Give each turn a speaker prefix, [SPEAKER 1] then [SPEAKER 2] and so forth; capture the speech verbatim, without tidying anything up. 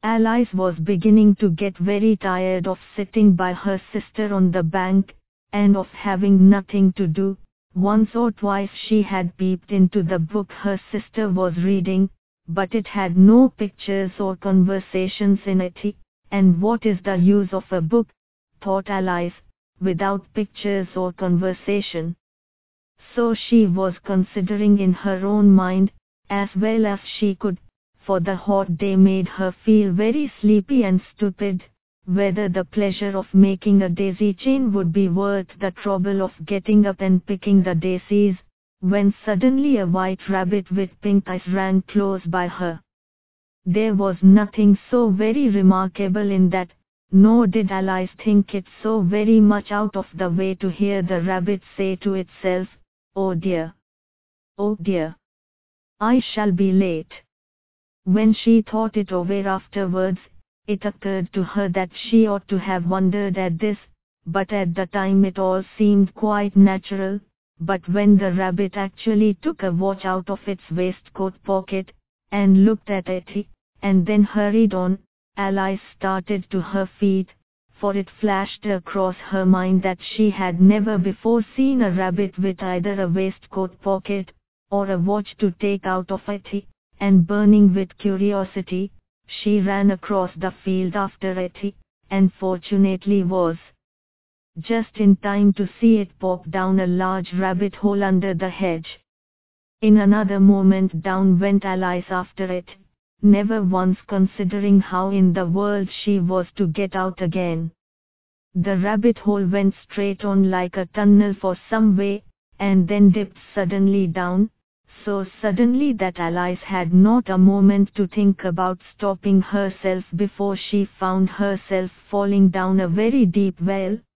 [SPEAKER 1] Alice was beginning to get very tired of sitting by her sister on the bank, and of having nothing to do. Once or twice she had peeped into the book her sister was reading, but it had no pictures or conversations in it. And what is the use of a book, thought Alice, without pictures or conversation? So she was considering in her own mind, as well as she could, for the hot day made her feel very sleepy and stupid, whether the pleasure of making a daisy chain would be worth the trouble of getting up and picking the daisies, when suddenly a white rabbit with pink eyes ran close by her. There was nothing so very remarkable in that, nor did Alice think it so very much out of the way to hear the rabbit say to itself, "Oh dear! Oh dear! I shall be late." When she thought it over afterwards, it occurred to her that she ought to have wondered at this, but at the time it all seemed quite natural. But when the rabbit actually took a watch out of its waistcoat pocket, and looked at it, and then hurried on, Alice started to her feet, for it flashed across her mind that she had never before seen a rabbit with either a waistcoat pocket, or a watch to take out of it, and burning with curiosity, she ran across the field after it, and fortunately was just in time to see it pop down a large rabbit hole under the hedge. In another moment down went Alice after it, never once considering how in the world she was to get out again. The rabbit hole went straight on like a tunnel for some way, and then dipped suddenly down, so suddenly that Alice had not a moment to think about stopping herself before she found herself falling down a very deep well,